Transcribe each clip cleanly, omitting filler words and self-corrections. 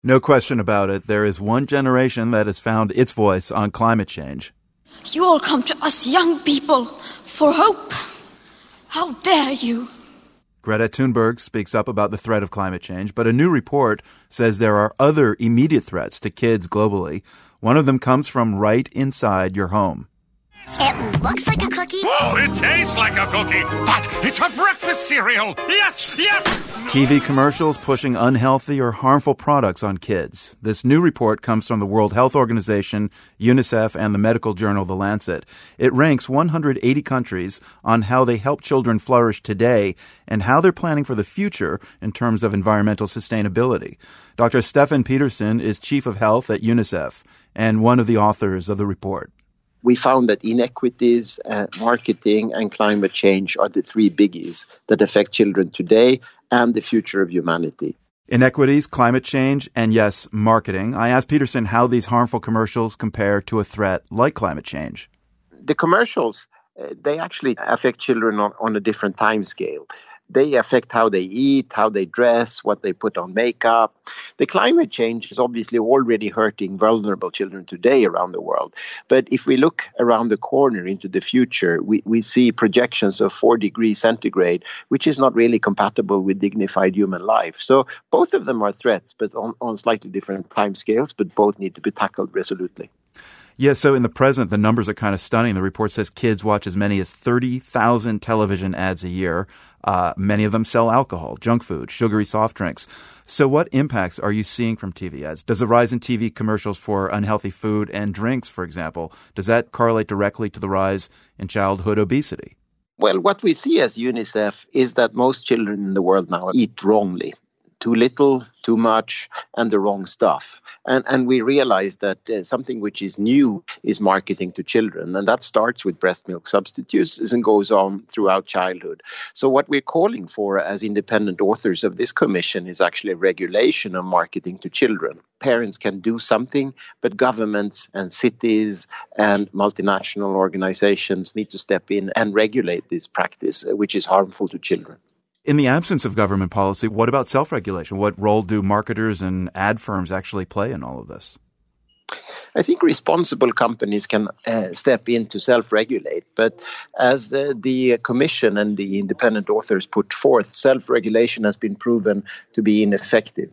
No question about it. There is one generation that has found its voice on climate change. You all come to us young people for hope. How dare you? Greta Thunberg speaks up about the threat of climate change, but a new report says there are other immediate threats to kids globally. One of them comes from right inside your home. It looks like a cookie. Oh, it tastes like a cookie. But it's a breakfast cereal. Yes, yes. TV commercials pushing unhealthy or harmful products on kids. This new report comes from the World Health Organization, UNICEF, and the medical journal The Lancet. It ranks 180 countries on how they help children flourish today and how they're planning for the future in terms of environmental sustainability. Dr. Stefan Petersen is Chief of Health at UNICEF and one of the authors of the report. We found that inequities, marketing, and climate change are the three biggies that affect children today and the future of humanity. Inequities, climate change, and yes, marketing. I asked Petersen how these harmful commercials compare to a threat like climate change. The commercials, they actually affect children on a different time scale. They affect how they eat, how they dress, what they put on makeup. The climate change is obviously already hurting vulnerable children today around the world. But if we look around the corner into the future, we see projections of 4 degrees centigrade, which is not really compatible with dignified human life. So both of them are threats, but on slightly different timescales, but both need to be tackled resolutely. Yeah, so in the present, the numbers are kind of stunning. The report says kids watch as many as 30,000 television ads a year. Many of them sell alcohol, junk food, sugary soft drinks. So what impacts are you seeing from TV ads? Does the rise in TV commercials for unhealthy food and drinks, for example, does that correlate directly to the rise in childhood obesity? Well, what we see as UNICEF is that most children in the world now eat wrongly. Too little, too much, and the wrong stuff. And we realize that something which is new is marketing to children. And that starts with breast milk substitutes and goes on throughout childhood. So what we're calling for as independent authors of this commission is actually a regulation of marketing to children. Parents can do something, but governments and cities and multinational organizations need to step in and regulate this practice, which is harmful to children. In the absence of government policy, what about self-regulation? What role do marketers and ad firms actually play in all of this? I think responsible companies can step in to self-regulate, but as the Commission and the independent authors put forth, self-regulation has been proven to be ineffective.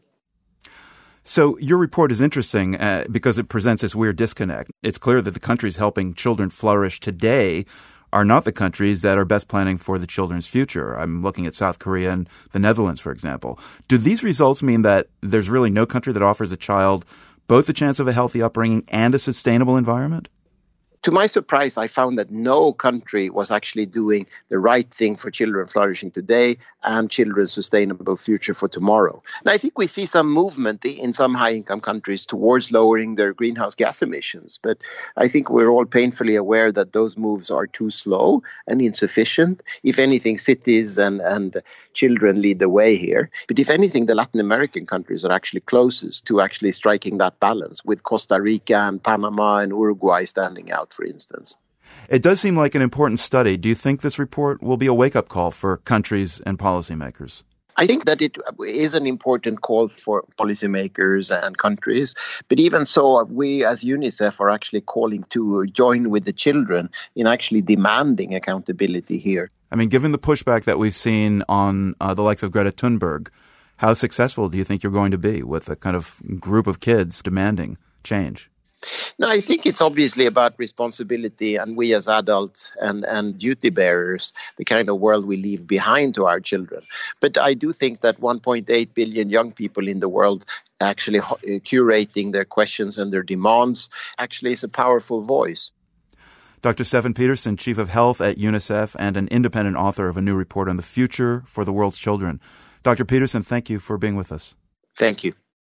So your report is interesting because it presents this weird disconnect. It's clear that the countries helping children flourish today are not the countries that are best planning for the children's future. I'm looking at South Korea and the Netherlands, for example. Do these results mean that there's really no country that offers a child both the chance of a healthy upbringing and a sustainable environment? To my surprise, I found that no country was actually doing the right thing for children flourishing today and children's sustainable future for tomorrow. And I think we see some movement in some high-income countries towards lowering their greenhouse gas emissions. But I think we're all painfully aware that those moves are too slow and insufficient. If anything, cities and children lead the way here. But if anything, the Latin American countries are actually closest to actually striking that balance, with Costa Rica and Panama and Uruguay standing out, for instance. It does seem like an important study. Do you think this report will be a wake-up call for countries and policymakers? I think that it is an important call for policymakers and countries. But even so, we as UNICEF are actually calling to join with the children in actually demanding accountability here. I mean, given the pushback that we've seen on the likes of Greta Thunberg, how successful do you think you're going to be with a kind of group of kids demanding change? No, I think it's obviously about responsibility, and we as adults and duty bearers, the kind of world we leave behind to our children. But I do think that 1.8 billion young people in the world actually curating their questions and their demands actually is a powerful voice. Dr. Stefan Petersen, Chief of Health at UNICEF and an independent author of a new report on the future for the world's children. Dr. Petersen, thank you for being with us. Thank you.